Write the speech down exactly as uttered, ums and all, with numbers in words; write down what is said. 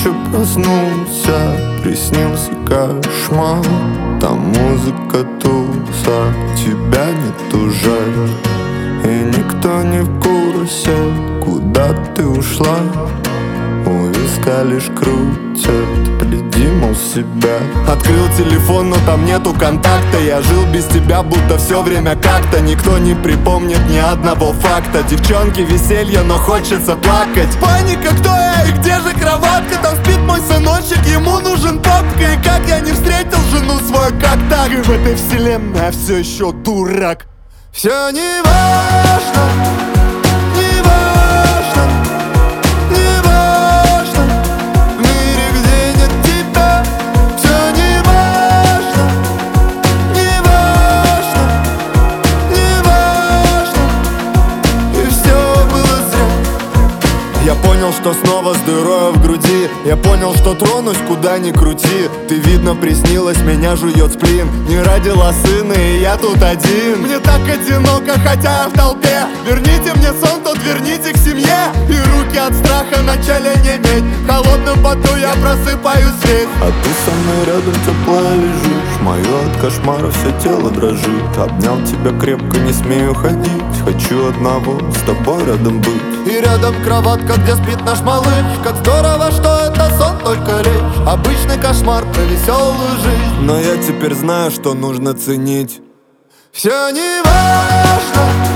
ночью проснулся, приснился кошмар. Там музыка, туса, тебя нет уже, и никто не в курсе, куда ты ушла. У виска лишь крутят, приди, мол, себя. Открыл телефон, но там нету контакта. Я жил без тебя, будто все время как-то. Никто не припомнит ни одного факта. Девчонки, веселье, но хочется плакать. Паника, кто я и где же кроватка? Там спит мой сыночек, ему нужен папка. И как я не встретил жену свою, как так? И в этой вселенной я все еще дурак. Все не важно, не важно, не важно. В мире, где нет тебя, все не важно, не важно, не важно. И все было зря. Я понял, что снова с дырой в груди. Я понял, что тронусь, куда ни крути. Ты, видно, приснилась, меня жует сплин. Не родила сына, и я тут один. Мне так одиноко, хотя я в толпе. Верните мне сон, тот верните к семье. И руки от страха начали неметь. В холодном поту я просыпаюсь весь. А ты со мной рядом тепло лежишь. Мое от кошмара все тело дрожит. Обнял тебя крепко, не смею ходить. Хочу одного с тобой рядом быть. И рядом кроватка, где спит наш малыш. Как здорово, что это сон только лишь обычный кошмар про веселую жизнь. Но я теперь знаю, что нужно ценить. Все не важно.